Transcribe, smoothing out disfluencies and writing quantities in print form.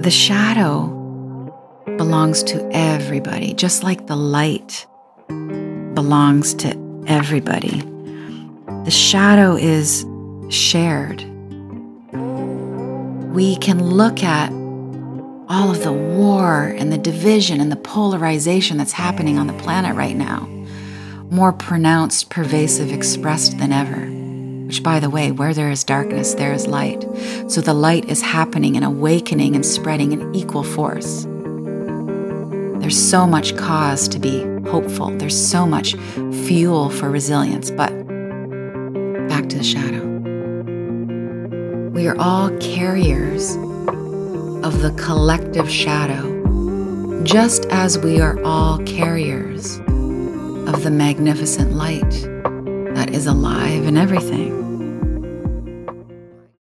The shadow belongs to everybody, just like the light belongs to everybody. The shadow is shared. We can look at all of the war and the division and the polarization that's happening on the planet right now, more pronounced, pervasive, expressed than ever. Which, by the way, where there is darkness, there is light. So the light is happening and awakening and spreading in equal force. There's so much cause to be hopeful. There's so much fuel for resilience. But back to the shadow. We are all carriers of the collective shadow, just as we are all carriers of the magnificent light that is alive in everything.